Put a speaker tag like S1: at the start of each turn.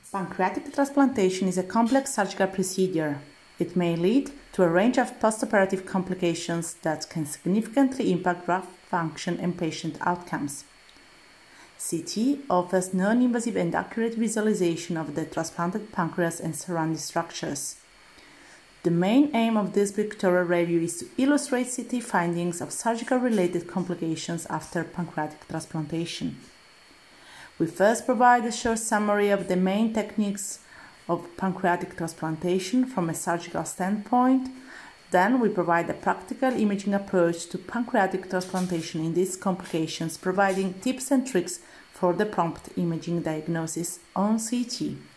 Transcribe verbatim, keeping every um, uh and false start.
S1: Pancreatic transplantation is a complex surgical procedure. It may lead to a range of postoperative complications that can significantly impact graft function and patient outcomes. C T offers non-invasive and accurate visualization of the transplanted pancreas and surrounding structures. The main aim of this pictorial review is to illustrate C T findings of surgical-related complications after pancreatic transplantation. We first provide a short summary of the main techniques of pancreatic transplantation from a surgical standpoint. Then we provide a practical imaging approach to pancreatic transplantation in these complications, providing tips and tricks for the prompt imaging diagnosis on C T.